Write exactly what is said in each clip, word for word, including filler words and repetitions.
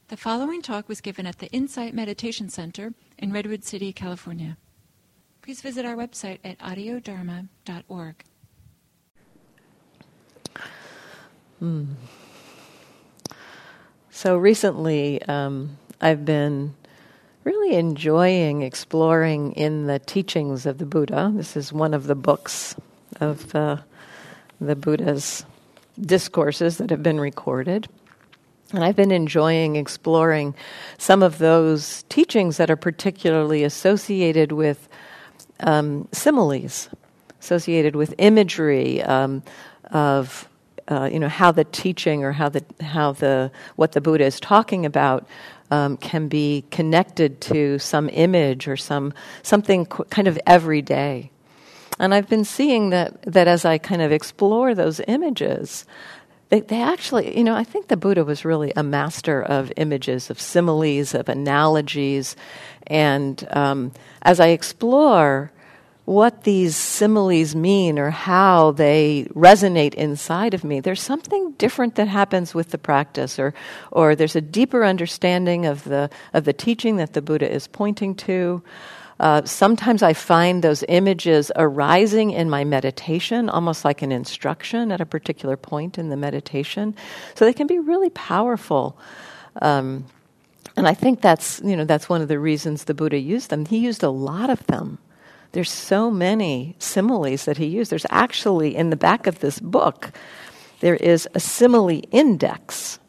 The following talk was given at the Insight Meditation Center in Redwood City, California. Please visit our website at audio dharma dot org. Hmm. So recently, um, I've been really enjoying exploring in the teachings of the Buddha. This is one of the books of uh, the Buddha's discourses that have been recorded. And I've been enjoying exploring some of those teachings that are particularly associated with um, similes, associated with imagery um, of, uh, you know, how the teaching or how the how the what the Buddha is talking about um, can be connected to some image or some something qu- kind of everyday. And I've been seeing that that as I kind of explore those images. They, they actually, you know, I think the Buddha was really a master of images, of similes, of analogies. And um, as I explore what these similes mean or how they resonate inside of me, there's something different that happens with the practice, or or there's a deeper understanding of the of the teaching that the Buddha is pointing to. Uh, sometimes I find those images arising in my meditation, almost like an instruction at a particular point in the meditation. So they can be really powerful. Um, and I think that's, you know, that's one of the reasons the Buddha used them. He used a lot of them. There's so many similes that he used. There's actually, in the back of this book, there is a simile index.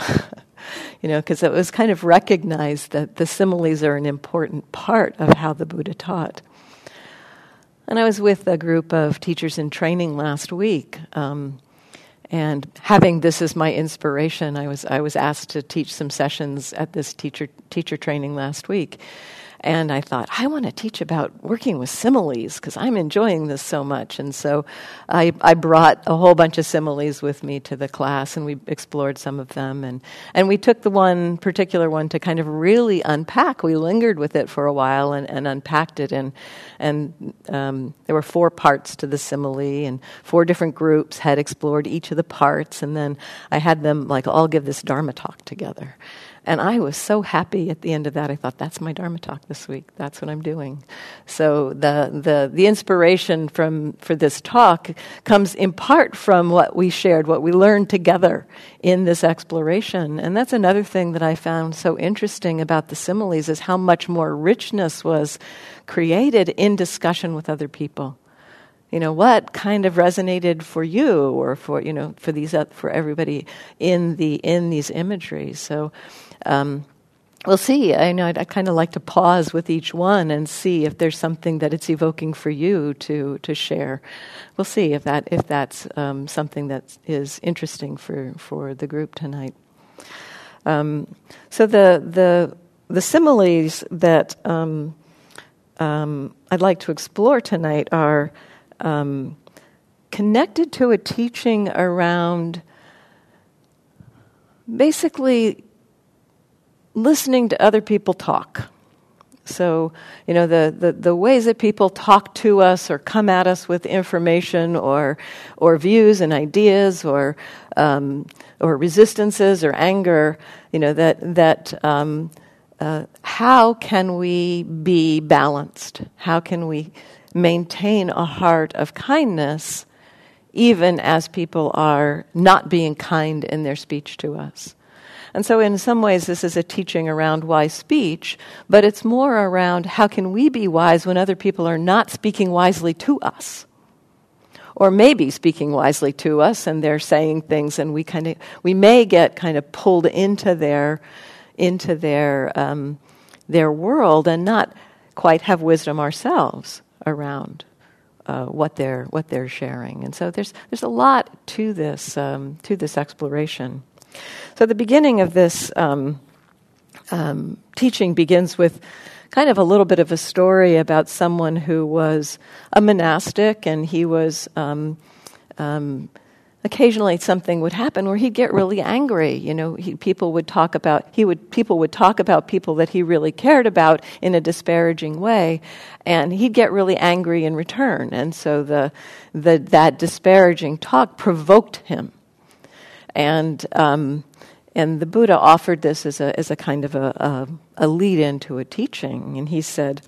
You know, because it was kind of recognized that the similes are an important part of how the Buddha taught. And I was with a group of teachers in training last week, um, and having this as my inspiration, I was I was asked to teach some sessions at this teacher teacher training last week. And I thought, I want to teach about working with similes because I'm enjoying this so much. And so I, I brought a whole bunch of similes with me to the class, and we explored some of them. And, and we took the one particular one to kind of really unpack. We lingered with it for a while and, and unpacked it. And, and um, there were four parts to the simile, and four different groups had explored each of the parts. And then I had them like all give this Dharma talk together. And I was so happy at the end of that. I thought, that's my Dharma talk this week. That's what I'm doing. So the the the inspiration from for this talk comes in part from what we shared, what we learned together in this exploration. And that's another thing that I found so interesting about the similes, is how much more richness was created in discussion with other people. You know, what kind of resonated for you, or for, you know, for these, uh, for everybody in the in these imageries. So um, we'll see. I know I'd, I kind of like to pause with each one and see if there's something that it's evoking for you to to share. We'll see if that if that's um, something that is interesting for, for the group tonight. Um, so the the the similes that um, um, I'd like to explore tonight are Um, connected to a teaching around basically listening to other people talk. So, you know, the, the, the ways that people talk to us or come at us with information or or views and ideas or um, or resistances or anger, you know, that that um, uh, how can we be balanced? How can we maintain a heart of kindness even as people are not being kind in their speech to us? And so in some ways this is a teaching around wise speech, but it's more around how can we be wise when other people are not speaking wisely to us, or maybe speaking wisely to us and they're saying things and we kind of we may get kind of pulled into their into their um, their world and not quite have wisdom ourselves around uh, what they're what they're sharing. And so there's there's a lot to this um, to this exploration. So the beginning of this um, um, teaching begins with kind of a little bit of a story about someone who was a monastic, and he was um, um, occasionally something would happen where he'd get really angry. You know, he, people would talk about he would people would talk about people that he really cared about in a disparaging way, and he'd get really angry in return. And so the the that disparaging talk provoked him, and um, and the Buddha offered this as a as a kind of a, a, a lead into a teaching. And he said,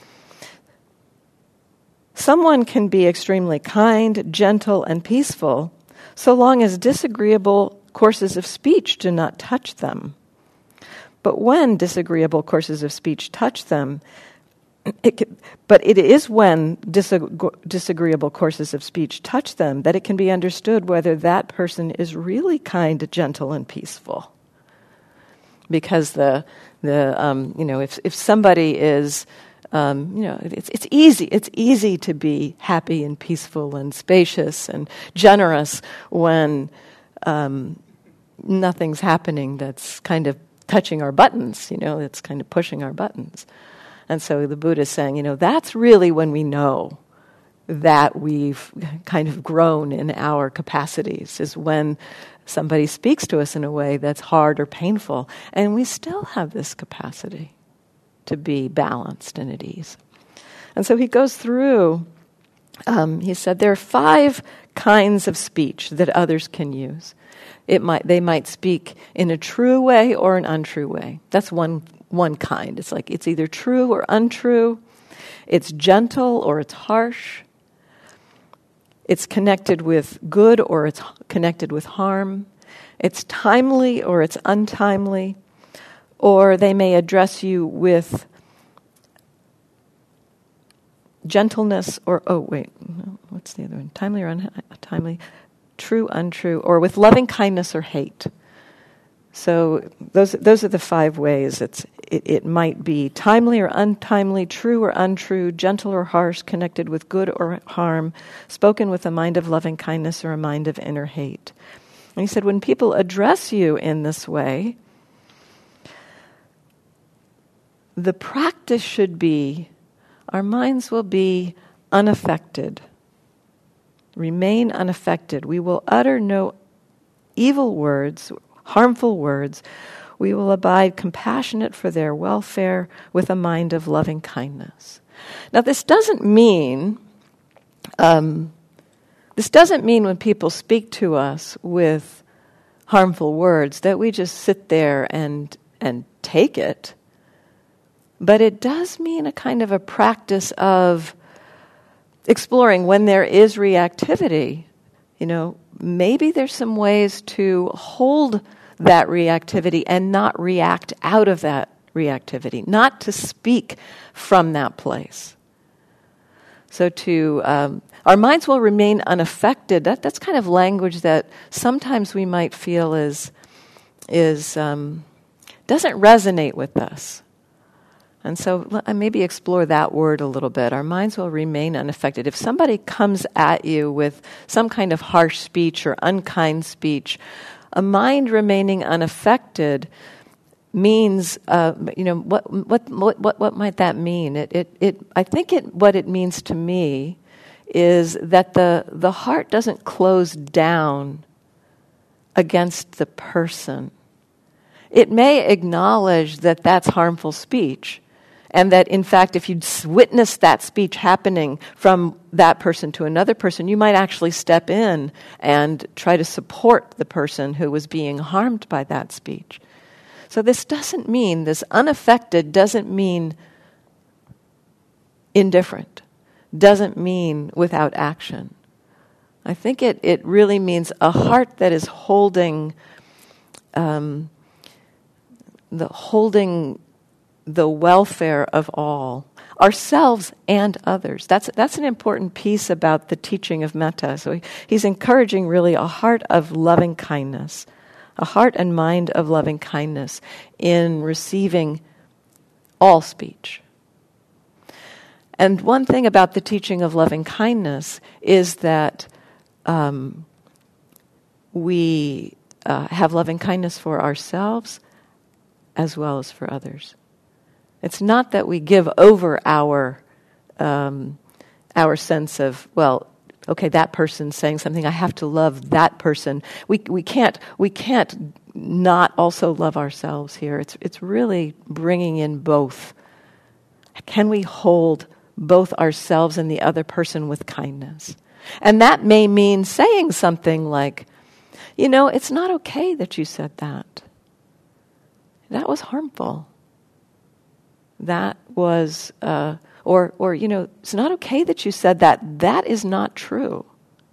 someone can be extremely kind, gentle, and peaceful so long as disagreeable courses of speech do not touch them. But when disagreeable courses of speech touch them, it can, but it is when disag- disagreeable courses of speech touch them that it can be understood whether that person is really kind, gentle, and peaceful. Because the the um, you know if if somebody is um, you know it's it's easy it's easy to be happy and peaceful and spacious and generous when um, nothing's happening that's kind of touching our buttons. You know, it's kind of pushing our buttons. And so the Buddha is saying, you know, that's really when we know that we've kind of grown in our capacities, is when somebody speaks to us in a way that's hard or painful, and we still have this capacity to be balanced and at ease. And so he goes through, um, he said, there are five kinds of speech that others can use. It might they might speak in a true way or an untrue way. That's one one kind. It's like it's either true or untrue. It's gentle or it's harsh. It's connected with good or it's connected with harm. It's timely or it's untimely. Or they may address you with gentleness or, oh wait, what's the other one? Timely or untimely? True, untrue, or with loving kindness or hate. So those those are the five ways. It's it, it might be timely or untimely, true or untrue, gentle or harsh, connected with good or harm, spoken with a mind of loving kindness or a mind of inner hate. And he said, when people address you in this way, the practice should be, our minds will be unaffected. Remain unaffected. We will utter no evil words, harmful words. We will abide compassionate for their welfare with a mind of loving kindness. Now, this doesn't mean, um, this doesn't mean when people speak to us with harmful words that we just sit there and and take it. But it does mean a kind of a practice of exploring when there is reactivity. You know, maybe there's some ways to hold that reactivity and not react out of that reactivity, not to speak from that place. So to, um, our minds will remain unaffected. That that's kind of language that sometimes we might feel is, is um, doesn't resonate with us. And so maybe explore that word a little bit. Our minds will remain unaffected. If somebody comes at you with some kind of harsh speech or unkind speech, a mind remaining unaffected means, uh, you know, what what what what might that mean? It it it. I think it what it means to me is that the the heart doesn't close down against the person. It may acknowledge that that's harmful speech. And that, in fact, if you'd witness that speech happening from that person to another person, you might actually step in and try to support the person who was being harmed by that speech. So this doesn't mean, this unaffected doesn't mean indifferent, doesn't mean without action. I think it, it really means a heart that is holding, um, the holding... the welfare of all, ourselves and others. That's that's an important piece about the teaching of metta. So he, he's encouraging really a heart of loving kindness, a heart and mind of loving kindness in receiving all speech. And one thing about the teaching of loving kindness is that um, we uh, have loving kindness for ourselves as well as for others. It's not that we give over our um, our sense of, well, okay, that person's saying something, I have to love that person. We we can't we can't not also love ourselves here. It's it's really bringing in both. Can we hold both ourselves and the other person with kindness? And that may mean saying something like, you know, it's not okay that you said that. that was harmful. That was, uh, or, or, you know, it's not okay that you said that. That is not true.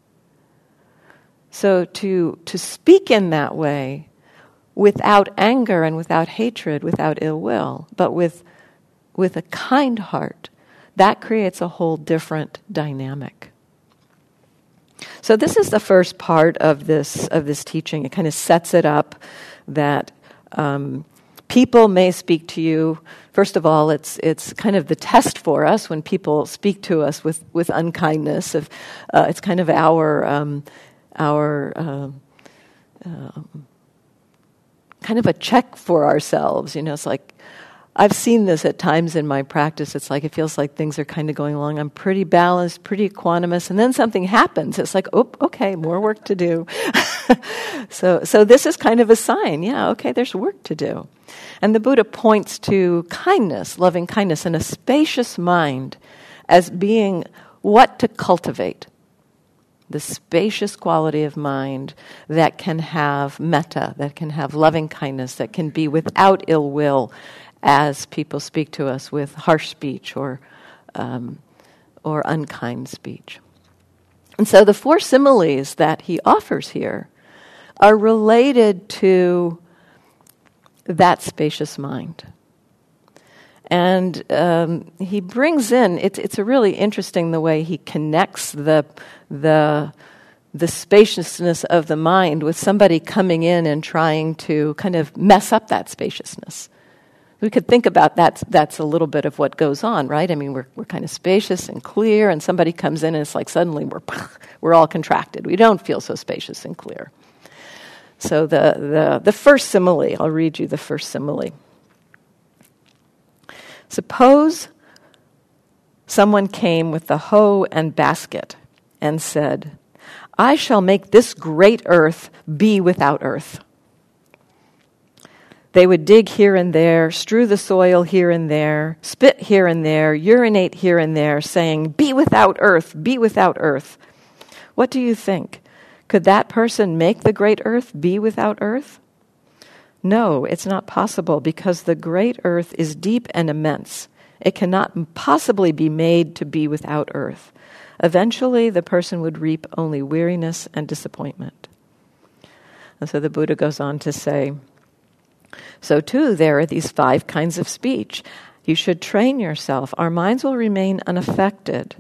So to to speak in that way, without anger and without hatred, without ill will, but with with a kind heart, that creates a whole different dynamic. So this is the first part of this of this teaching. It kind of sets it up that um, people may speak to you. First of all, it's it's kind of the test for us when people speak to us with with unkindness. Of uh, it's kind of our um, our uh, uh, kind of a check for ourselves. You know, it's like, I've seen this at times in my practice. It's like, it feels like things are kind of going along. I'm pretty balanced, pretty equanimous, and then something happens. It's like, oh, okay, more work to do. so, so this is kind of a sign. Yeah, okay, there's work to do. And the Buddha points to kindness, loving kindness, and a spacious mind as being what to cultivate. The spacious quality of mind that can have metta, that can have loving kindness, that can be without ill will as people speak to us with harsh speech or um, or unkind speech. And so the four similes that he offers here are related to that spacious mind. And um, he brings in, it's it's a really interesting the way he connects the the the spaciousness of the mind with somebody coming in and trying to kind of mess up that spaciousness. We could think about that. That's a little bit of what goes on, right? I mean, we're we're kind of spacious and clear, and somebody comes in and it's like suddenly we're we're all contracted. We don't feel so spacious and clear. So the the the first simile, I'll read you the first simile. Suppose someone came with the hoe and basket and said, I shall make this great earth be without earth. They would dig here and there, strew the soil here and there, spit here and there, urinate here and there, saying, be without earth, be without earth. What do you think? Could that person make the great earth be without earth? No, it's not possible, because the great earth is deep and immense. It cannot possibly be made to be without earth. Eventually, the person would reap only weariness and disappointment. And so the Buddha goes on to say, so too, there are these five kinds of speech. You should train yourself. Our minds will remain unaffected.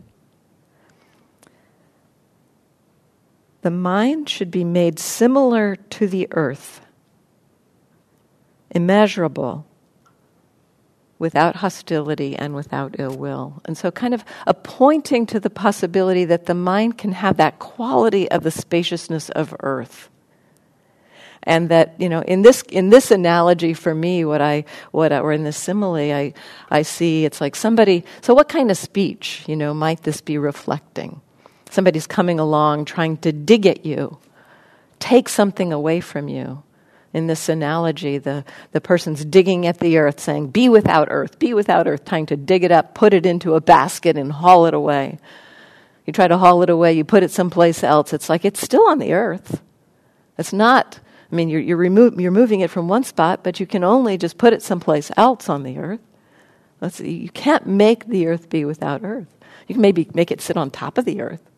The mind should be made similar to the earth, immeasurable, without hostility and without ill will. And so kind of a pointing to the possibility that the mind can have that quality of the spaciousness of earth. And that, you know, in this in this analogy for me, what I what I, or in this simile, I I see it's like somebody. So, what kind of speech, you know, might this be reflecting? Somebody's coming along trying to dig at you, take something away from you. In this analogy, the the person's digging at the earth, saying, "Be without earth, be without earth," trying to dig it up, put it into a basket, and haul it away. You try to haul it away, you put it someplace else. It's like it's still on the earth. It's not. I mean, you're you're, remo- you're moving it from one spot, but you can only just put it someplace else on the earth. Let's, you can't make the earth be without earth. You can maybe make it sit on top of the earth.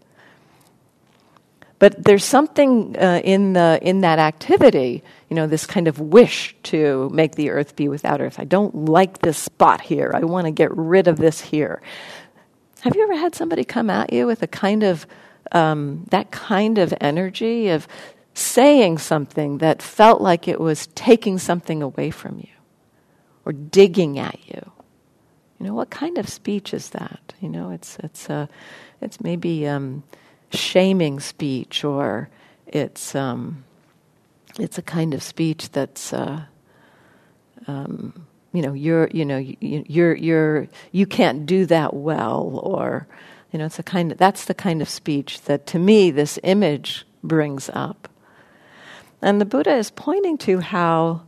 But there's something uh, in the in that activity, you know, this kind of wish to make the earth be without earth. I don't like this spot here. I want to get rid of this here. Have you ever had somebody come at you with a kind of um, that kind of energy of saying something that felt like it was taking something away from you or digging at you? You know, what kind of speech is that? You know, it's it's uh, it's maybe um, shaming speech, or it's um, it's a kind of speech that's uh, um, you know you're you know you, you're you're you can't do that well, or you know it's a kind of that's the kind of speech that to me this image brings up. And the Buddha is pointing to how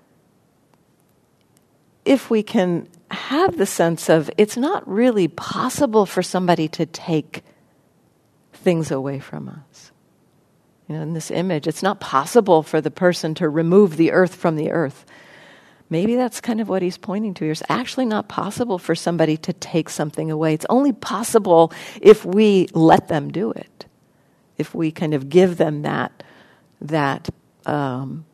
if we can have the sense of it's not really possible for somebody to take things away from us. You know, in this image, it's not possible for the person to remove the earth from the earth. maybe that's kind of what he's pointing to. It's actually not possible for somebody to take something away. It's only possible if we let them do it, if we kind of give them that that um,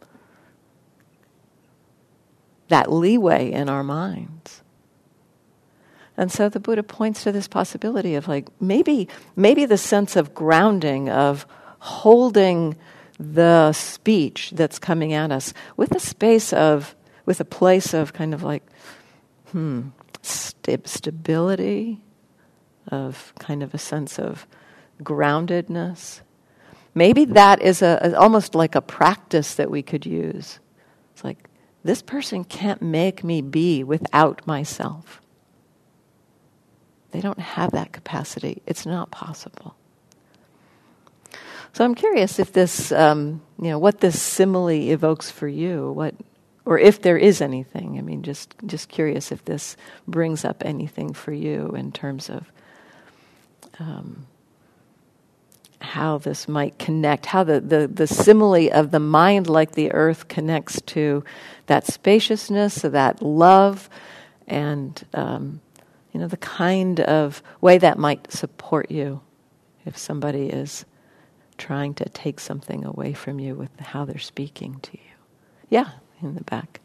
that leeway in our minds. And so the Buddha points to this possibility of like maybe maybe the sense of grounding, of holding the speech that's coming at us with a space of, with a place of kind of like, hmm, st- stability, of kind of a sense of groundedness. Maybe that is a, a almost like a practice that we could use. It's like, this person can't make me be without myself. They don't have that capacity. It's not possible. So I'm curious if this, um, you know, what this simile evokes for you, what, or if there is anything. I mean, just just curious if this brings up anything for you in terms of um, how this might connect, how the, the, the simile of the mind like the earth connects to that spaciousness, of that love, and um, you know, the kind of way that might support you if somebody is trying to take something away from you with how they're speaking to you. Yeah, in the back.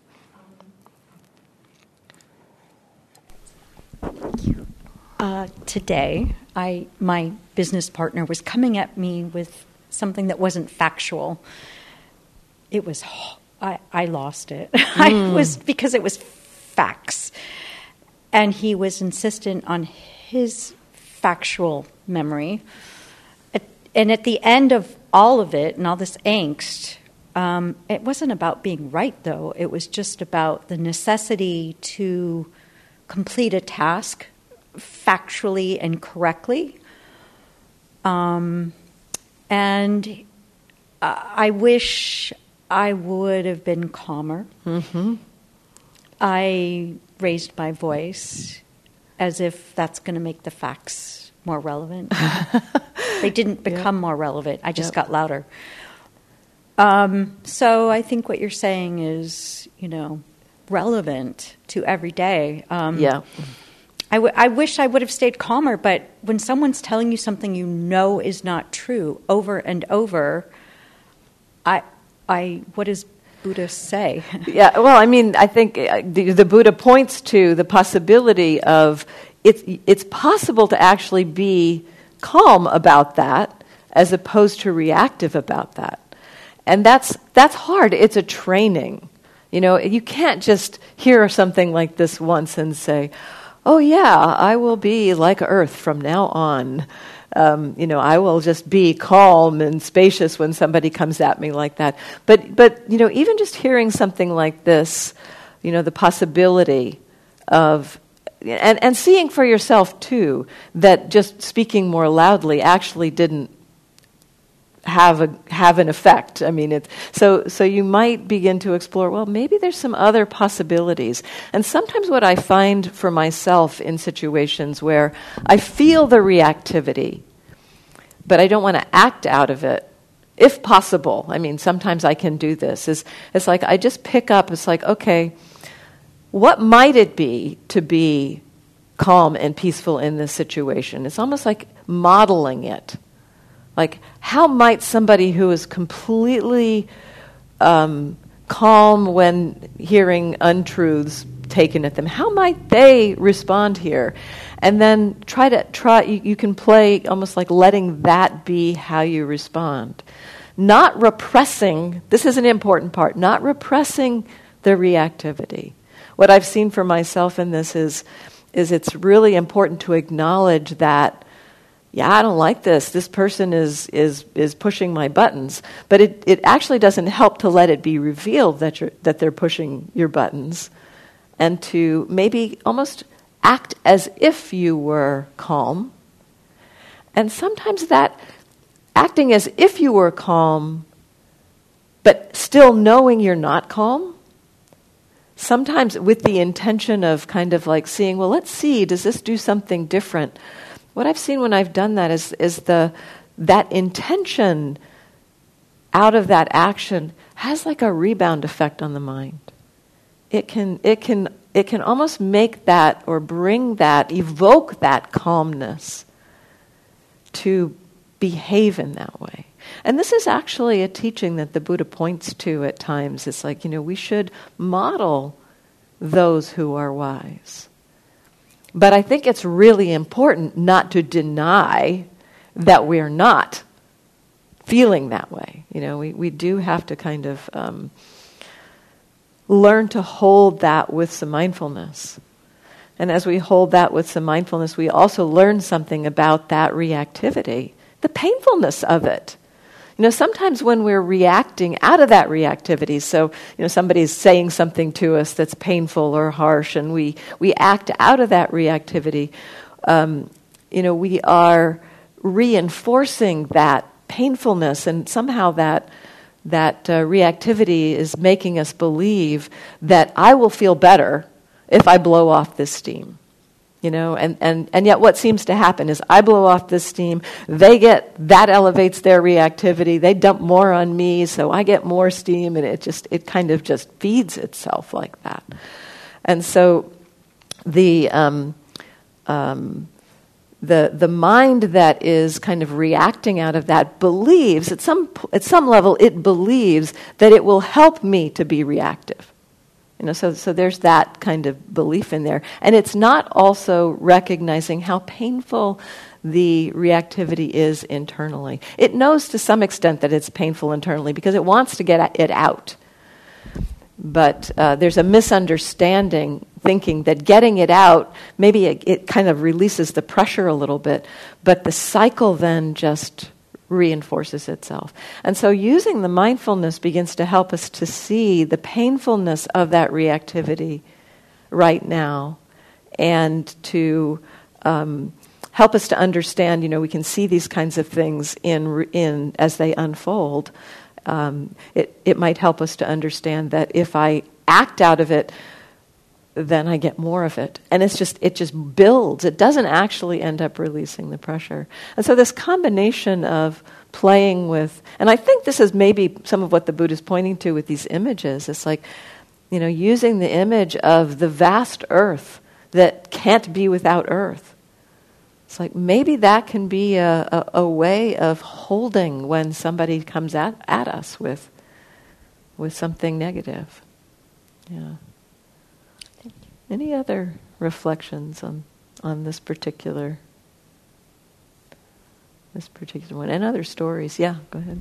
Thank you. Uh, today, I my business partner was coming at me with something that wasn't factual. It was, I, I lost it. Mm. I was, because it was facts. And he was insistent on his factual memory. At, and at the end of all of it, and all this angst, um, it wasn't about being right, though. It was just about the necessity to complete a task factually and correctly. Um, and I wish I would have been calmer. Mm-hmm. I raised my voice as if that's going to make the facts more relevant. They didn't become yep. more relevant. I just yep. got louder. Um, so I think what you're saying is, you know, relevant to every day. Um, yeah. I, w- I wish I would have stayed calmer, but when someone's telling you something you know is not true over and over, I, I, what does Buddha say? Yeah, well, I mean, I think the, the Buddha points to the possibility of it's it's possible to actually be calm about that as opposed to reactive about that. And that's that's hard. It's a training. You know, you can't just hear something like this once and say, oh yeah, I will be like earth from now on. Um, you know, I will just be calm and spacious when somebody comes at me like that. But, but you know, even just hearing something like this, you know, the possibility of, and, and seeing for yourself too, that just speaking more loudly actually didn't have a have an effect. I mean, it, so so you might begin to explore, well, maybe there's some other possibilities. And sometimes what I find for myself in situations where I feel the reactivity, but I don't want to act out of it, if possible. I mean, sometimes I can do this. Is it's like I just pick up, it's like, okay, what might it be to be calm and peaceful in this situation? It's almost like modeling it. Like, how might somebody who is completely um, calm when hearing untruths taken at them, how might they respond here? And then try to try. You, you can play almost like letting that be how you respond, not repressing. This is an important part. Not repressing the reactivity. What I've seen for myself in this is, is it's really important to acknowledge that. Yeah, I don't like this. This person is is is pushing my buttons. But it, it actually doesn't help to let it be revealed that you're that they're pushing your buttons, and to maybe almost act as if you were calm. And sometimes that acting as if you were calm, but still knowing you're not calm, sometimes with the intention of kind of like seeing, well, let's see, does this do something different? What I've seen when I've done that is is the that intention out of that action has like a rebound effect on the mind. it can it can it can almost make that or bring that, evoke that calmness to behave in that way. And this is actually a teaching that the Buddha points to at times. It's like, you know, we should model those who are wise. But I think it's really important not to deny that we're not feeling that way. You know, we, we do have to kind of um, learn to hold that with some mindfulness. And as we hold that with some mindfulness, we also learn something about that reactivity, the painfulness of it. You know, sometimes when we're reacting out of that reactivity, so, you know, somebody's saying something to us that's painful or harsh, and we, we act out of that reactivity, um, you know, we are reinforcing that painfulness, and somehow that that uh, reactivity is making us believe that I will feel better if I blow off this steam. You know, and, and, and yet what seems to happen is I blow off this steam, they get, that elevates their reactivity, they dump more on me, so I get more steam, and it just, it kind of just feeds itself like that. And so the, um, um, the, the mind that is kind of reacting out of that believes, at some, at some level, it believes that it will help me to be reactive. You know, so so there's that kind of belief in there. And it's not also recognizing how painful the reactivity is internally. It knows to some extent that it's painful internally because it wants to get it out. But uh, there's a misunderstanding, thinking that getting it out, maybe it, it kind of releases the pressure a little bit, but the cycle then just reinforces itself. And so using the mindfulness begins to help us to see the painfulness of that reactivity right now, and to um, help us to understand, you know, we can see these kinds of things in in as they unfold. Um, it, it might help us to understand that if I act out of it, then I get more of it. And it's just, it just builds. It doesn't actually end up releasing the pressure. And so this combination of playing with, and I think this is maybe some of what the Buddha is pointing to with these images. It's like, you know, using the image of the vast earth that can't be without earth. It's like maybe that can be a, a, a way of holding when somebody comes at, at us with, with something negative. Yeah. Any other reflections on, on this particular this particular one, and other stories? Yeah, go ahead.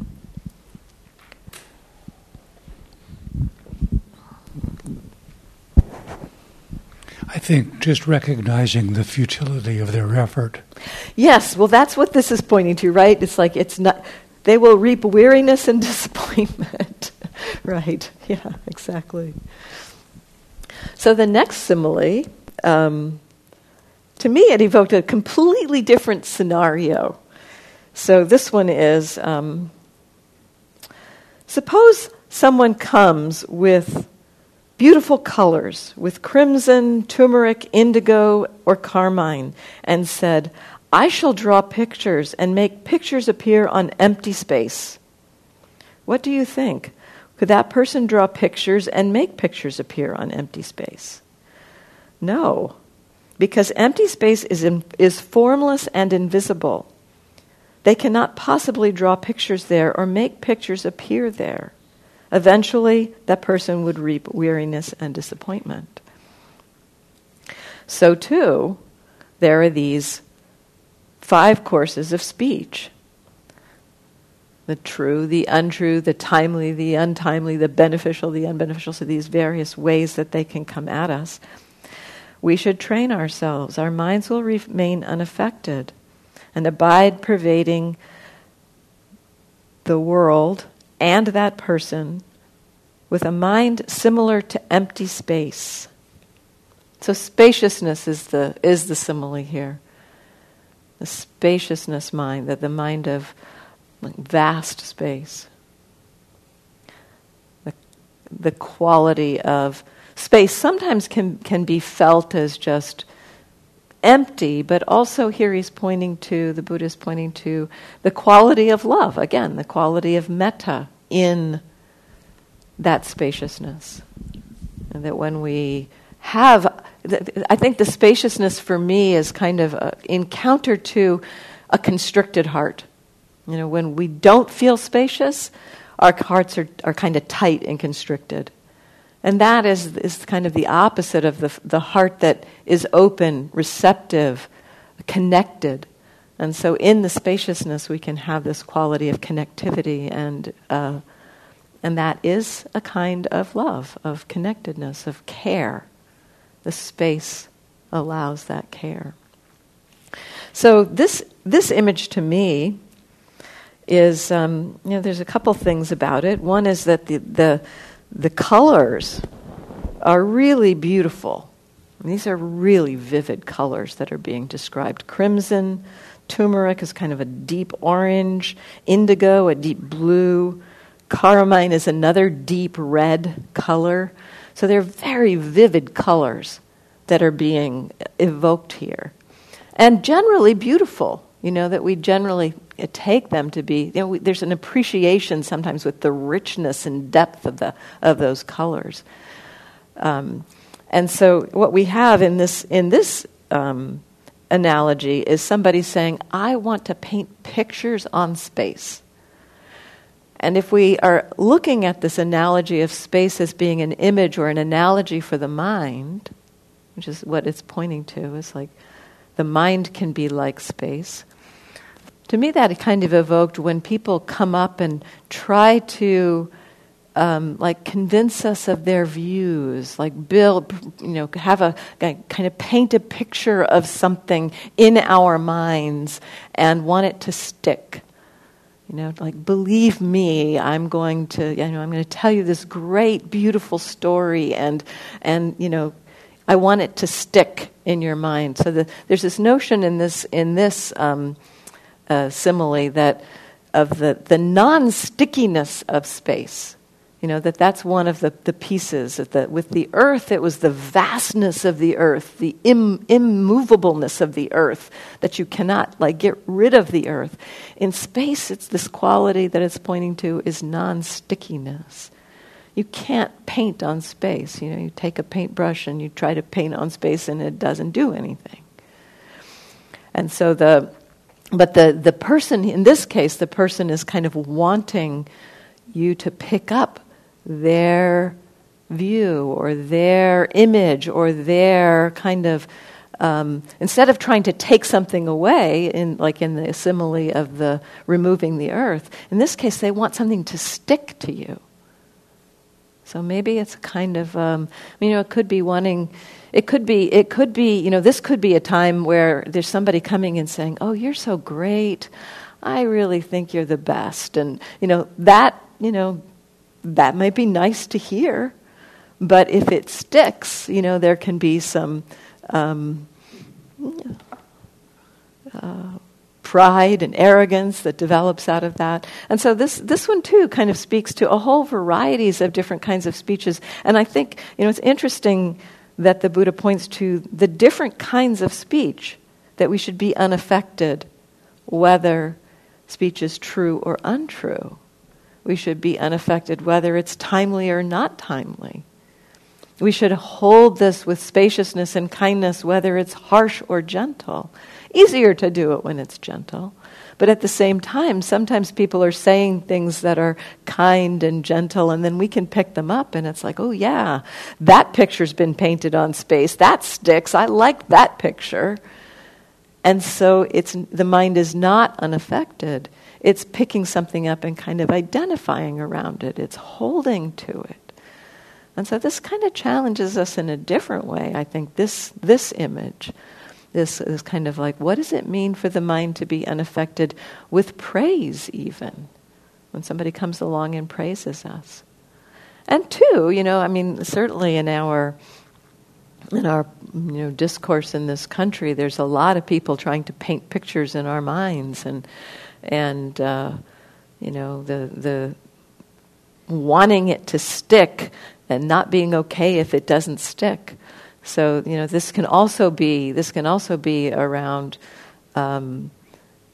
I think just recognizing the futility of their effort. Yes, well, that's what this is pointing to, right? It's like it's not. They will reap weariness and disappointment, right? Yeah, exactly. So the next simile, um, to me, it evoked a completely different scenario. So this one is, um, suppose someone comes with beautiful colors, with crimson, turmeric, indigo, or carmine, and said, I shall draw pictures and make pictures appear on empty space. What do you think? Could that person draw pictures and make pictures appear on empty space? No, because empty space is in, is formless and invisible. They cannot possibly draw pictures there or make pictures appear there. Eventually, that person would reap weariness and disappointment. So too, there are these five courses of speech. The true, the untrue, the timely, the untimely, the beneficial, the unbeneficial, so these various ways that they can come at us. We should train ourselves. Our minds will remain unaffected and abide pervading the world and that person with a mind similar to empty space. So spaciousness is the is the simile here. The spaciousness mind, that the mind of like vast space. The, the quality of space sometimes can, can be felt as just empty, but also here he's pointing to, the Buddha is pointing to the quality of love, again, the quality of metta in that spaciousness. And that when we have, I think the spaciousness for me is kind of a, in counter to a constricted heart. You know, when we don't feel spacious, our hearts are, are kind of tight and constricted. And that is, is kind of the opposite of the, the heart that is open, receptive, connected. And so in the spaciousness we can have this quality of connectivity, and uh, and that is a kind of love, of connectedness, of care. The space allows that care. So this this image to me is, um, you know, there's a couple things about it. One is that the the, the colors are really beautiful. And these are really vivid colors that are being described. Crimson, turmeric is kind of a deep orange, indigo, a deep blue, carmine is another deep red color. So they're very vivid colors that are being evoked here. And generally beautiful, you know, that we generally take them to be, you know, we, there's an appreciation sometimes with the richness and depth of the of those colors. Um, and so what we have in this in this um, analogy is somebody saying, I want to paint pictures on space. And if we are looking at this analogy of space as being an image or an analogy for the mind, which is what it's pointing to, is like the mind can be like space. To me, that kind of evoked when people come up and try to um, like convince us of their views, like build, you know, have a kind of paint a picture of something in our minds and want it to stick. You know, like, believe me, I'm going to, you know, I'm going to tell you this great, beautiful story, and and you know, I want it to stick in your mind. So the, there's this notion in this in this um, uh, simile that of the the non-stickiness of space. You know, that that's one of the, the pieces. That with the earth, it was the vastness of the earth, the Im, immovableness of the earth, that you cannot, like, get rid of the earth. In space, it's this quality that it's pointing to is non-stickiness. You can't paint on space. You know, you take a paintbrush and you try to paint on space and it doesn't do anything. And so the, but the, the person, in this case, the person is kind of wanting you to pick up their view or their image or their kind of, um, instead of trying to take something away, in like in the simile of the removing the earth, in this case they want something to stick to you. So maybe it's a kind of, um, you know, it could be wanting, it could be, it could be, you know, this could be a time where there's somebody coming and saying, oh, you're so great, I really think you're the best. And, you know, that, you know, that might be nice to hear, but if it sticks, you know, there can be some um, uh, pride and arrogance that develops out of that. And so this this one too kind of speaks to a whole varieties of different kinds of speeches. And I think, you know, it's interesting that the Buddha points to the different kinds of speech, that we should be unaffected whether speech is true or untrue. We should be unaffected whether it's timely or not timely. We should hold this with spaciousness and kindness whether it's harsh or gentle. Easier to do it when it's gentle. But at the same time, sometimes people are saying things that are kind and gentle, and then we can pick them up and it's like, oh yeah, that picture's been painted on space. That sticks. I like that picture. And so it's the mind is not unaffected. It's picking something up and kind of identifying around it. It's holding to it. And so this kind of challenges us in a different way, I think, this this image. This is kind of like, what does it mean for the mind to be unaffected with praise even? When somebody comes along and praises us. And two, you know, I mean, certainly in our in our you know discourse in this country, there's a lot of people trying to paint pictures in our minds, and and uh, you know the the wanting it to stick and not being okay if it doesn't stick. So you know this can also be this can also be around um,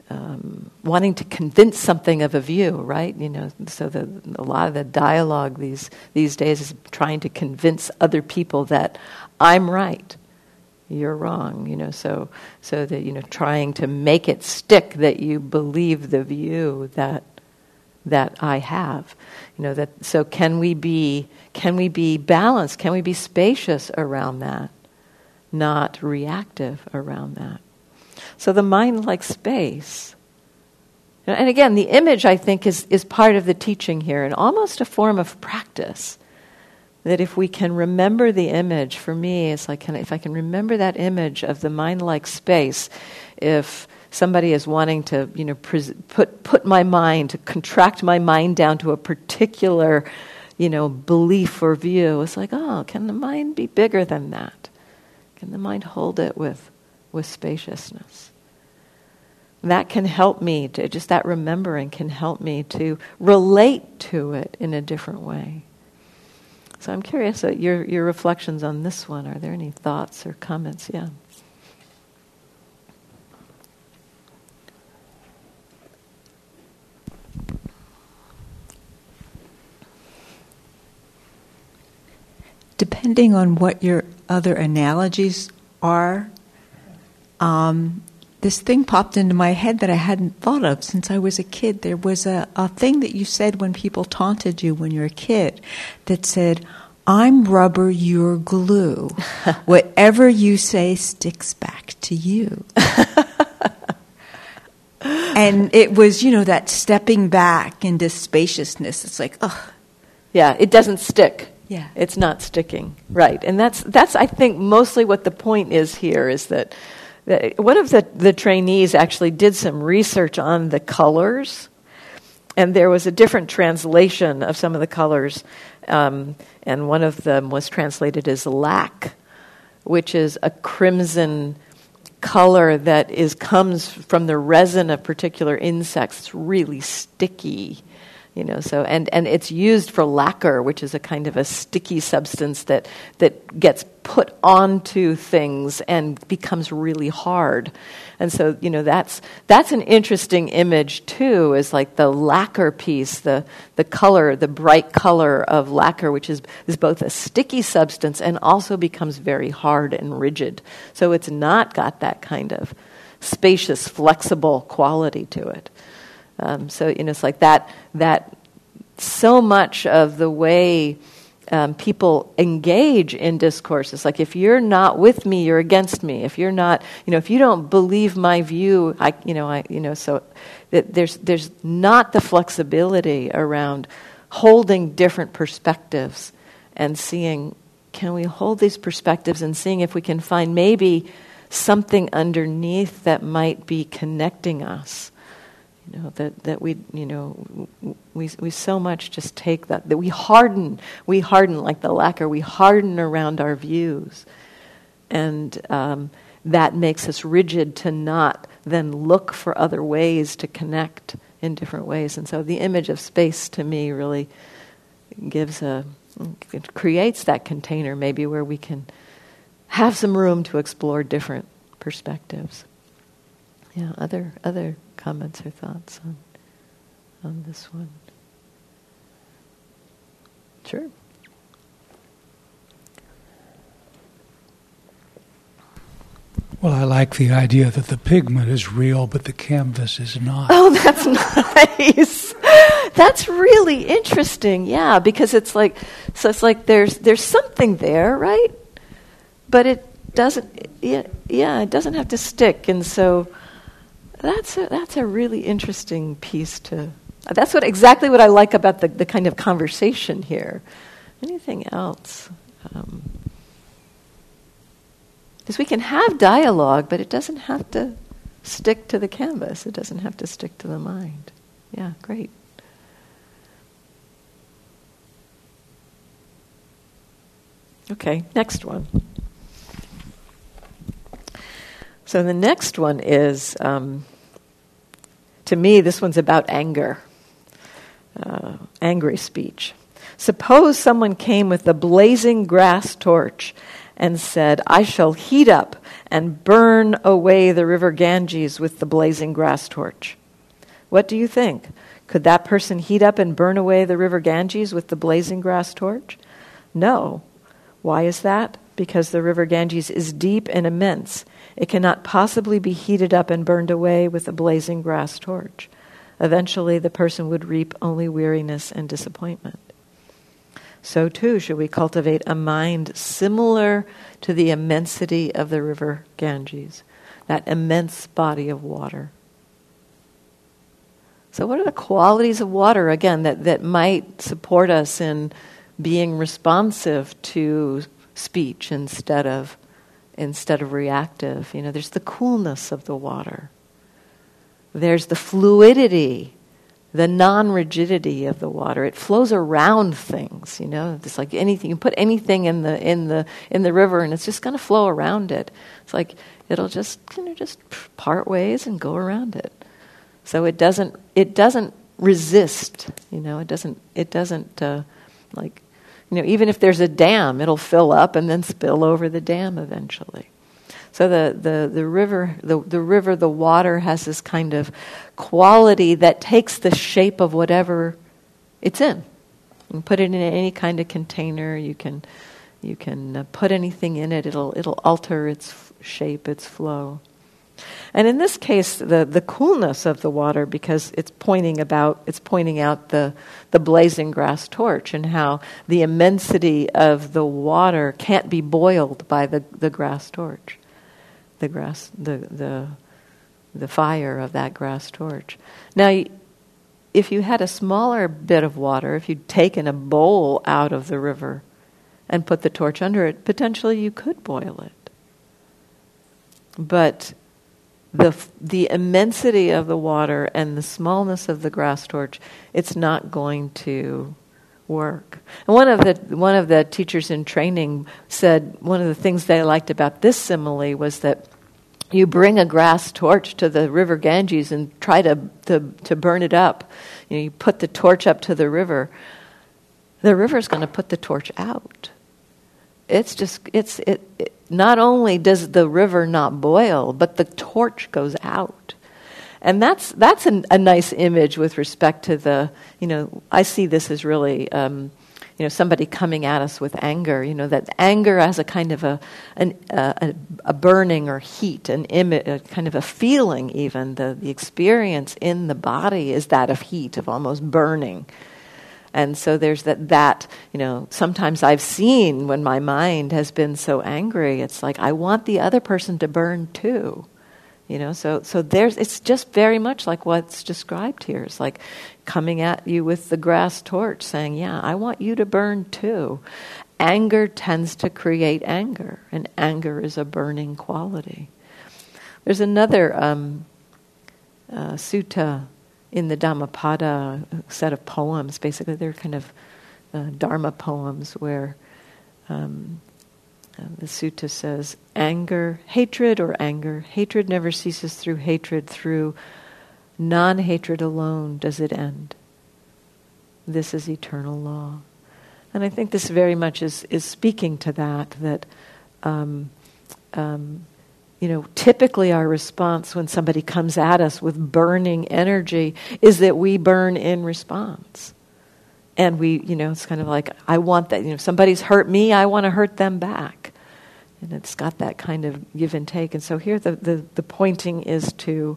um, wanting to convince something of a view, right? You know, so the, a lot of the dialogue these these days is trying to convince other people that I'm right, you're wrong. You know, so so that you know, trying to make it stick that you believe the view that that I have. You know, that so can we be can we be balanced? Can we be spacious around that? Not reactive around that. So the mind like space. And again, the image, I think, is, is part of the teaching here, and almost a form of practice. That if we can remember the image, for me, it's like, can, if I can remember that image of the mind like space, if somebody is wanting to, you know, pres- put put my mind, to contract my mind down to a particular, you know, belief or view, it's like, oh, can the mind be bigger than that? Can the mind hold it with with spaciousness? That can help me to, just that remembering can help me to relate to it in a different way. So I'm curious uh, your your reflections on this one. Are there any thoughts or comments? Yeah. Depending on what your other analogies are, um, this thing popped into my head that I hadn't thought of since I was a kid. There was a, a thing that you said when people taunted you when you were a kid that said, I'm rubber, you're glue. Whatever you say sticks back to you. And it was, you know, that stepping back into spaciousness. It's like, ugh. Yeah, it doesn't stick. Yeah. It's not sticking. Right. And that's, that's I think, mostly what the point is here, is that one of the, the trainees actually did some research on the colors, and there was a different translation of some of the colors, um, and one of them was translated as lac, which is a crimson color that is comes from the resin of particular insects. It's really sticky. You know, so and, and it's used for lacquer, which is a kind of a sticky substance that that gets put onto things and becomes really hard. And so, you know, that's that's an interesting image too, is like the lacquer piece, the the color, the bright color of lacquer, which is, is both a sticky substance and also becomes very hard and rigid. So it's not got that kind of spacious, flexible quality to it. Um, so, you know, it's like that, that so much of the way um, people engage in discourse is like, if you're not with me, you're against me. If you're not, you know, if you don't believe my view, I, you know, I, you know, so that there's, there's not the flexibility around holding different perspectives and seeing, can we hold these perspectives and seeing if we can find maybe something underneath that might be connecting us. You know, that, that we, you know, we we so much just take that, that we harden, we harden like the lacquer, we harden around our views. And um, that makes us rigid to not then look for other ways to connect in different ways. And so the image of space to me really gives a, it creates that container maybe where we can have some room to explore different perspectives. Yeah, other other comments or thoughts on on this one? Sure. Well, I like the idea that the pigment is real, but the canvas is not. Oh, that's nice. That's really interesting. Yeah, because it's like, so it's like there's there's something there, right? But it doesn't. Yeah, yeah, it doesn't have to stick, and so. That's a, that's a really interesting piece to... That's what exactly what I like about the, the kind of conversation here. Anything else? Um, because we can have dialogue, but it doesn't have to stick to the canvas. It doesn't have to stick to the mind. Yeah, great. Okay, next one. So the next one is, um, to me, this one's about anger, uh, angry speech. Suppose someone came with a blazing grass torch and said, "I shall heat up and burn away the river Ganges with the blazing grass torch." What do you think? Could that person heat up and burn away the river Ganges with the blazing grass torch? No. Why is that? Because the river Ganges is deep and immense. It cannot possibly be heated up and burned away with a blazing grass torch. Eventually, the person would reap only weariness and disappointment. So too should we cultivate a mind similar to the immensity of the river Ganges, that immense body of water. So what are the qualities of water, again, that, that might support us in being responsive to speech instead of instead of reactive? You know, there's the coolness of the water. There's the fluidity, the non-rigidity of the water. It flows around things, you know. It's like anything. You put anything in the in the in the river, and it's just going to flow around it. It's like it'll just you know just part ways and go around it. So it doesn't it doesn't resist. You know, it doesn't it doesn't uh, like you know even if there's a dam, it'll fill up and then spill over the dam eventually. So the, the, the river, the, the river, the water has this kind of quality that takes the shape of whatever it's in. You can put it in any kind of container. You can, you can uh, put anything in it. It'll, it'll alter its f- shape, its flow. And in this case, the, the coolness of the water, because it's pointing about, it's pointing out the, the blazing grass torch and how the immensity of the water can't be boiled by the, the grass torch. The grass, the the the fire of that grass torch. Now, if you had a smaller bit of water, if you'd taken a bowl out of the river and put the torch under it, potentially you could boil it. But the the immensity of the water and the smallness of the grass torch, it's not going to work. And one of the one of the teachers in training said one of the things they liked about this simile was that you bring a grass torch to the river Ganges and try to to, to burn it up. You know, you put the torch up to the river. The river's going to put the torch out. It's just it's it, it. Not only does the river not boil, but the torch goes out. And that's that's an, a nice image with respect to the, you know, I see this as really, um, you know, somebody coming at us with anger. You know, that anger has a kind of a an, a, a burning or heat, an image, a kind of a feeling even. The, the experience in the body is that of heat, of almost burning. And so there's that, that, you know, sometimes I've seen when my mind has been so angry, it's like, I want the other person to burn too. You know, so so there's it's just very much like what's described here. It's like coming at you with the grass torch, saying, "Yeah, I want you to burn too." Anger tends to create anger, and anger is a burning quality. There's another um, uh, sutta in the Dhammapada, a set of poems. Basically, they're kind of uh, Dharma poems where. Um, The sutta says, anger, hatred or anger, hatred never ceases through hatred, through non-hatred alone does it end. This is eternal law. And I think this very much is, is speaking to that, that, um, um, you know, typically our response when somebody comes at us with burning energy is that we burn in response. And we, you know, it's kind of like, I want that, you know, if somebody's hurt me, I want to hurt them back. And it's got that kind of give and take. And so here the, the, the pointing is to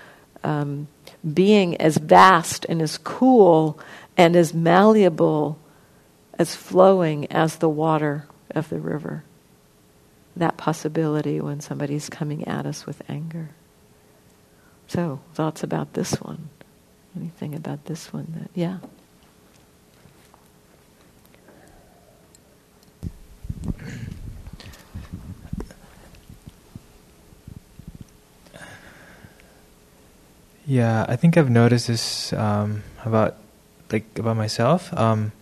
um, being as vast and as cool and as malleable, as flowing as the water of the river. That possibility when somebody's coming at us with anger. So, thoughts about this one? Anything about this one that, yeah? Yeah, I think I've noticed this um, about like about myself. Um,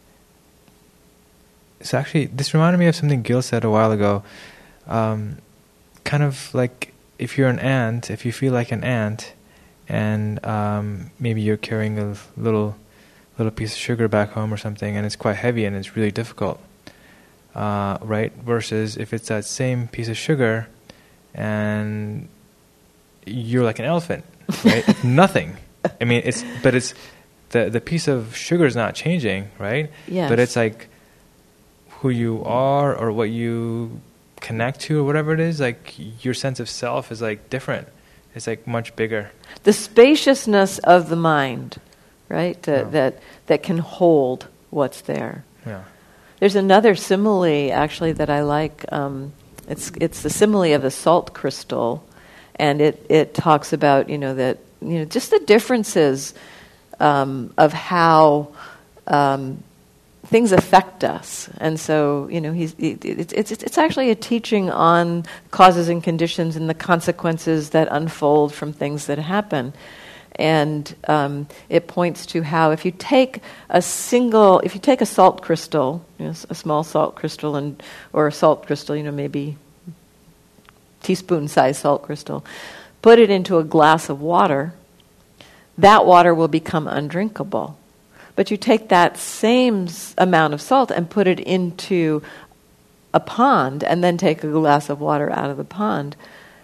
so actually, this reminded me of something Gil said a while ago. Um, kind of like if you're an ant, if you feel like an ant, and um, maybe you're carrying a little little piece of sugar back home or something, and it's quite heavy and it's really difficult. uh, right? Versus if it's that same piece of sugar, and you're like an elephant, right? Nothing. I mean, it's but it's the the piece of sugar is not changing, right? Yes. But it's like who you are or what you connect to or whatever it is. Like your sense of self is like different. It's like much bigger. The spaciousness of the mind, right? That Yeah. that that can hold what's there. Yeah. There's another simile actually that I like. Um, it's it's the simile of the salt crystal, and it, it talks about you know that you know just the differences um, of how um, things affect us. And so you know he's it, it's it's it's actually a teaching on causes and conditions and the consequences that unfold from things that happen. And um, it points to how if you take a single, if you take a salt crystal, you know, a small salt crystal, and or a salt crystal, you know, maybe teaspoon-sized salt crystal, put it into a glass of water, that water will become undrinkable. But you take that same amount of salt and put it into a pond, and then take a glass of water out of the pond.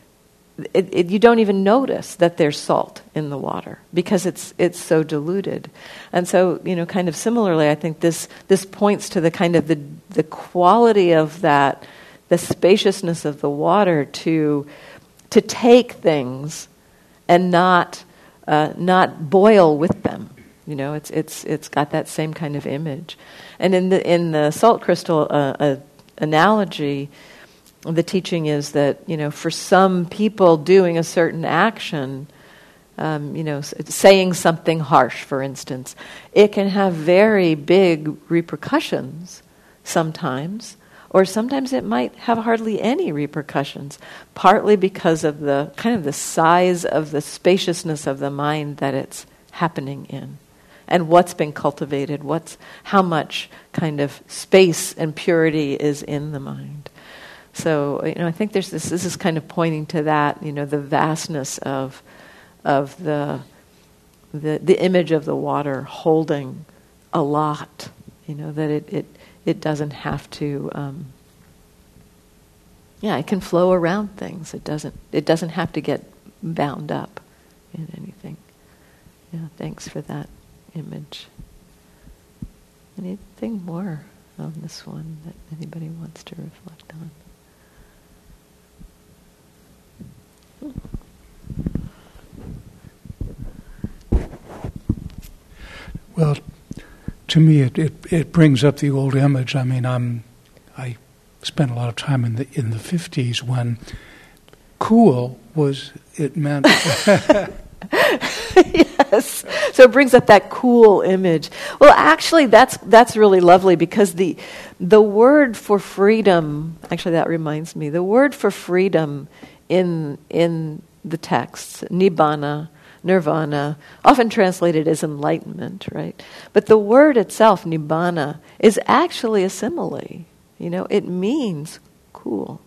It, it, you don't even notice that there's salt in the water because it's it's so diluted. And so, you know, kind of similarly, I think this this points to the kind of the the quality of that, the spaciousness of the water to to take things and not uh, not boil with them. You know, it's it's it's got that same kind of image. And in the in the salt crystal uh, uh, analogy, the teaching is that, you know, for some people doing a certain action, um, you know, saying something harsh, for instance, it can have very big repercussions sometimes, or sometimes it might have hardly any repercussions, partly because of the kind of the size of the spaciousness of the mind that it's happening in, and what's been cultivated, what's how much kind of space and purity is in the mind. So, you know, I think there's this. This is kind of pointing to that. You know, the vastness of of the the the image of the water holding a lot. You know, that it it, it doesn't have to. Um, yeah, it can flow around things. It doesn't. It doesn't have to get bound up in anything. Yeah. Thanks for that image. Anything more on this one that anybody wants to reflect on? Well, to me, it, it, it brings up the old image. I mean, I'm I spent a lot of time in the in the fifties when cool was it meant. Yes, so it brings up that cool image. Well, actually, that's that's really lovely because the the word for freedom. Actually, that reminds me. The word for freedom in in the texts, nibbana, nirvana, often translated as enlightenment, right? But the word itself, nibbana, is actually a simile. You know, it means cool.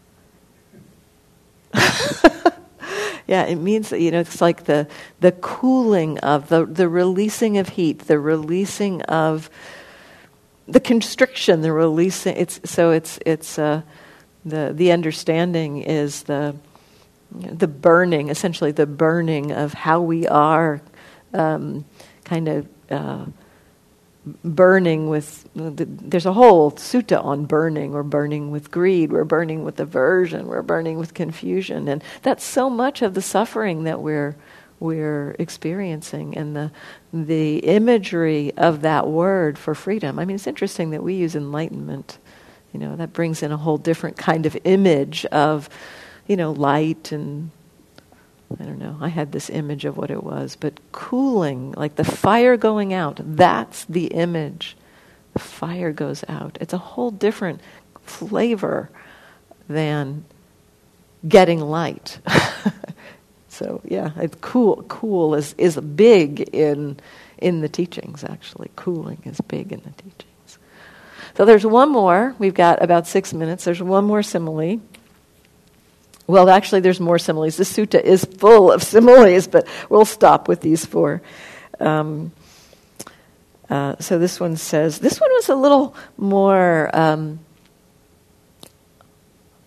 Yeah, it means that, you know, it's like the the cooling of, the, the releasing of heat, the releasing of the constriction, the releasing, it's so it's it's uh, the the understanding is the the burning, essentially the burning of how we are, um, kind of uh, burning with. There's a whole sutta on burning. We're burning with greed. We're burning with aversion. We're burning with confusion, and that's so much of the suffering that we're we're experiencing. And the the imagery of that word for freedom. I mean, it's interesting that we use enlightenment. You know, that brings in a whole different kind of image of, you know, light and, I don't know, I had this image of what it was, but cooling, like the fire going out, that's the image. The fire goes out. It's a whole different flavor than getting light. So, yeah, it's cool. Cool is, is big in in the teachings, actually. Cooling is big in the teachings. So there's one more. We've got about six minutes. There's one more simile. Well, actually, there's more similes. The sutta is full of similes, but we'll stop with these four. Um, uh, so this one says, this one was a little more um,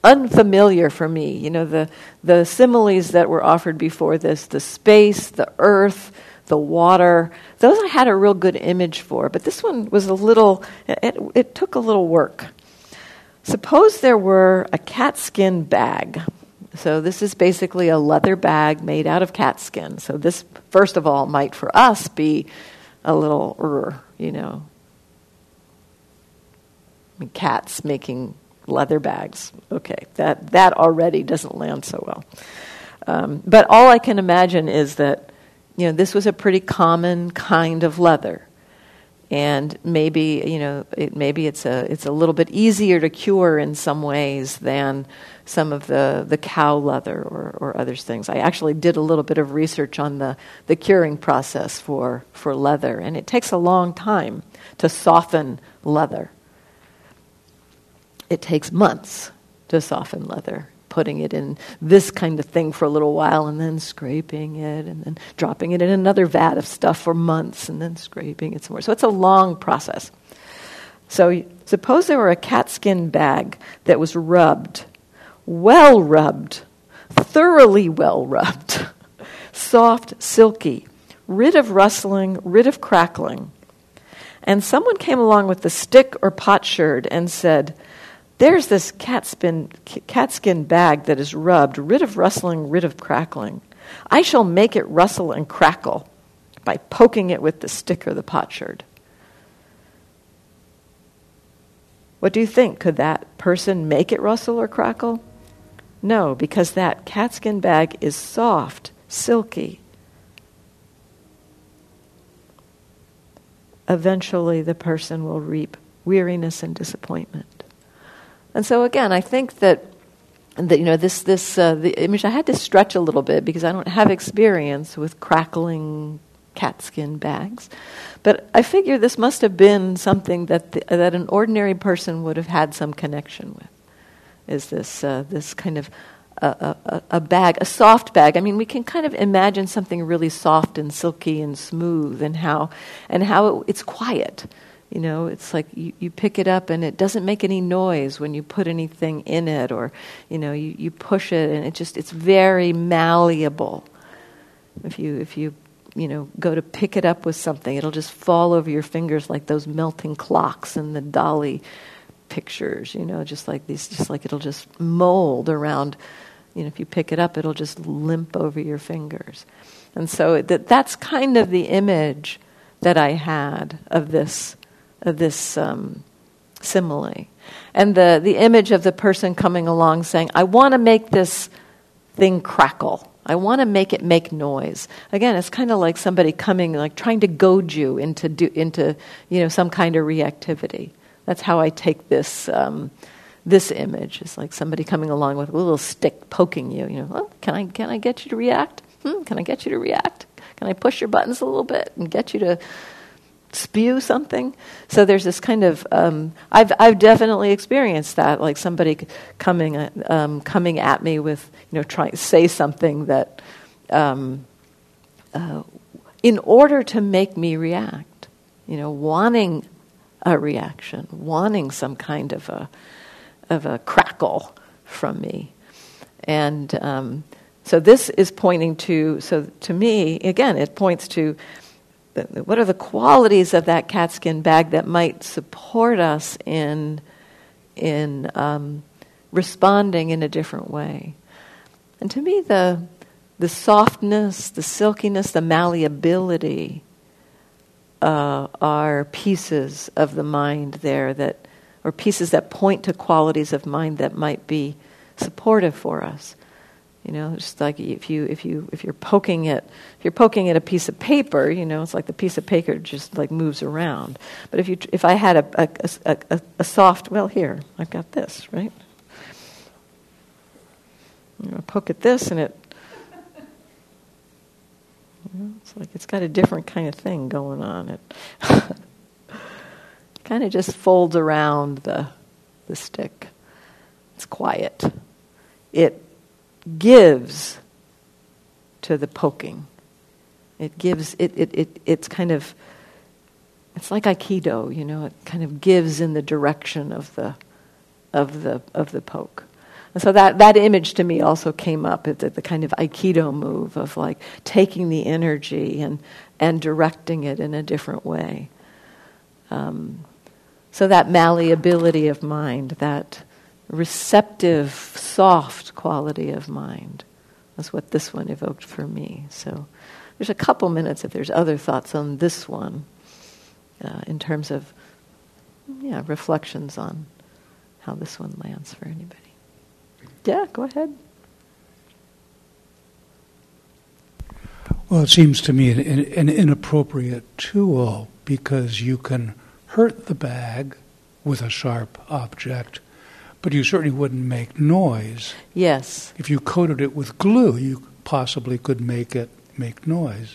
unfamiliar for me. You know, the, the similes that were offered before this, the space, the earth, the water, those I had a real good image for. But this one was a little, it, it took a little work. Suppose there were a cat skin bag. So this is basically a leather bag made out of cat skin. So this, first of all, might for us be a little, uh, you know, I mean, cats making leather bags. Okay, that, that already doesn't land so well. Um, but all I can imagine is that, you know, this was a pretty common kind of leather. And maybe, you know, it, maybe it's a it's a little bit easier to cure in some ways than some of the, the cow leather or, or other things. I actually did a little bit of research on the, the curing process for, for leather, and it takes a long time to soften leather. It takes months to soften leather, putting it in this kind of thing for a little while and then scraping it and then dropping it in another vat of stuff for months and then scraping it some more. So it's a long process. So suppose there were a cat skin bag that was rubbed, well rubbed, thoroughly well rubbed, soft, silky, rid of rustling, rid of crackling. And someone came along with a stick or potsherd and said, there's this cat skin, cat skin bag that is rubbed, rid of rustling, rid of crackling. I shall make it rustle and crackle by poking it with the stick or the potsherd. What do you think? Could that person make it rustle or crackle? No, because that cat skin bag is soft, silky. Eventually the person will reap weariness and disappointment. And so again, I think that, that you know, this this uh, the image, I had to stretch a little bit because I don't have experience with crackling cat skin bags. But I figure this must have been something that the, that an ordinary person would have had some connection with. Is this uh, this kind of a, a, a bag, a soft bag? I mean, we can kind of imagine something really soft and silky and smooth, and how and how it, it's quiet. You know, it's like you, you pick it up and it doesn't make any noise when you put anything in it, or, you know, you, you push it and it just, it's very malleable. If you, if you, you know, go to pick it up with something, it'll just fall over your fingers like those melting clocks in the Dali pictures, you know, just like these, just like it'll just mold around, you know, if you pick it up, it'll just limp over your fingers. And so that that's kind of the image that I had of this of this um, simile. And the, the image of the person coming along saying, I want to make this thing crackle. I want to make it make noise. Again, it's kind of like somebody coming, like trying to goad you into, do, into you know, some kind of reactivity. That's how I take this um, this image. It's like somebody coming along with a little stick poking you. You know, oh, can I can I get you to react? Hmm, can I get you to react? Can I push your buttons a little bit and get you to spew something? So there's this kind of um, I've I've definitely experienced that, like somebody coming um, coming at me with, you know, trying to say something that um, uh, in order to make me react, you know, wanting a reaction, wanting some kind of a of a crackle from me, and um, so this is pointing to. So to me, again, it points to. What are the qualities of that catskin bag that might support us in in um, responding in a different way? And to me, the the softness, the silkiness, the malleability uh, are pieces of the mind there that, or pieces that point to qualities of mind that might be supportive for us. You know, just like if you if you if you're poking it, if you're poking at a piece of paper, you know, it's like the piece of paper just like moves around. But if you if I had a a, a, a, a soft, well, here I've got this, right? You know, poke at this and it, you know, it's like it's got a different kind of thing going on. It kind of just folds around the the stick. It's quiet. It gives to the poking. It gives, it, it, it it's kind of, it's like Aikido, you know, it kind of gives in the direction of the of the of the poke. And so that, that image to me also came up at the, the kind of Aikido move of like taking the energy and, and directing it in a different way. Um, so that malleability of mind, that receptive, soft quality of mind, that's what this one evoked for me. So there's a couple minutes if there's other thoughts on this one uh, in terms of yeah reflections on how this one lands for anybody. Yeah, go ahead. Well, it seems to me an, an inappropriate tool because you can hurt the bag with a sharp object, but you certainly wouldn't make noise. Yes. If you coated it with glue, you possibly could make it make noise.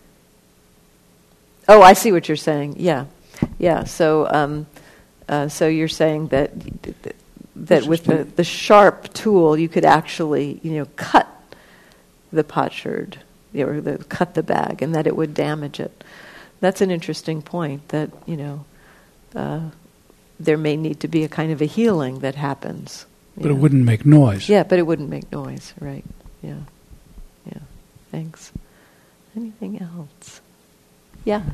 Oh, I see what you're saying. Yeah, yeah. So, um, uh, so you're saying that that with the, the sharp tool, you could actually, you know, cut the potsherd, or the, cut the bag, and that it would damage it. That's an interesting point. That you know, uh, there may need to be a kind of a healing that happens. But know. It wouldn't make noise. Yeah, but it wouldn't make noise, right? Yeah, yeah. Thanks. Anything else? Yeah.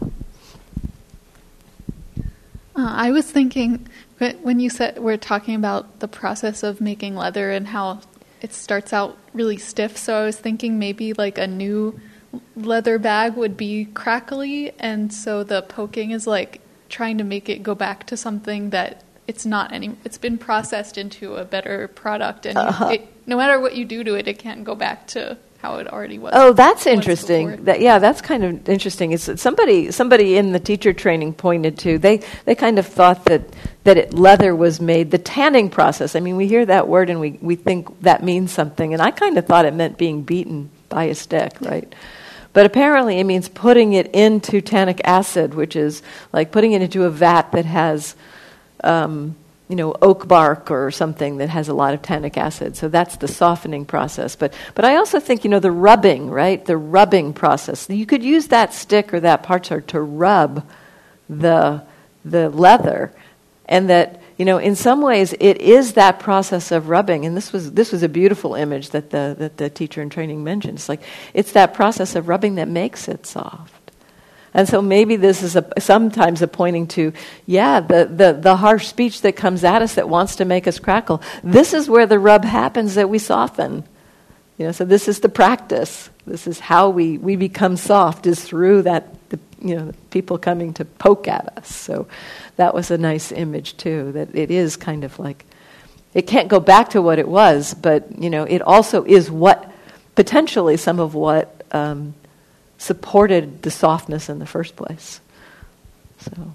Uh, I was thinking, but when you said we're talking about the process of making leather and how it starts out really stiff, so I was thinking maybe like a new leather bag would be crackly, and so the poking is like trying to make it go back to something that it's not any. It's been processed into a better product, and uh-huh. you, it, no matter what you do to it, it can't go back to how it already was. Oh, that's interesting. That, yeah, that's kind of interesting. It's somebody somebody in the teacher training pointed to. They they kind of thought that that it, leather was made the tanning process. I mean, we hear that word and we we think that means something, and I kind of thought it meant being beaten by a stick, right? But apparently, it means putting it into tannic acid, which is like putting it into a vat that has. Um, you know, oak bark or something that has a lot of tannic acid. So that's the softening process. But but I also think, you know, the rubbing, right? The rubbing process. You could use that stick or that potsherd to rub the the leather. And that, you know, in some ways it is that process of rubbing. And this was this was a beautiful image that the that the teacher in training mentioned. It's like it's that process of rubbing that makes it soft. And so maybe this is a, sometimes a pointing to, yeah, the, the, the harsh speech that comes at us that wants to make us crackle. This is where the rub happens that we soften. You know, so this is the practice. This is how we, we become soft, is through that, the, you know, people coming to poke at us. So that was a nice image too, that it is kind of like, it can't go back to what it was, but, you know, it also is what, potentially some of what, um, supported the softness in the first place. So,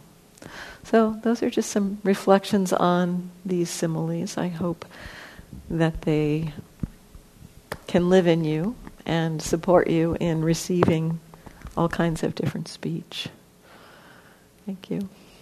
so those are just some reflections on these similes. I hope that they can live in you and support you in receiving all kinds of different speech. Thank you.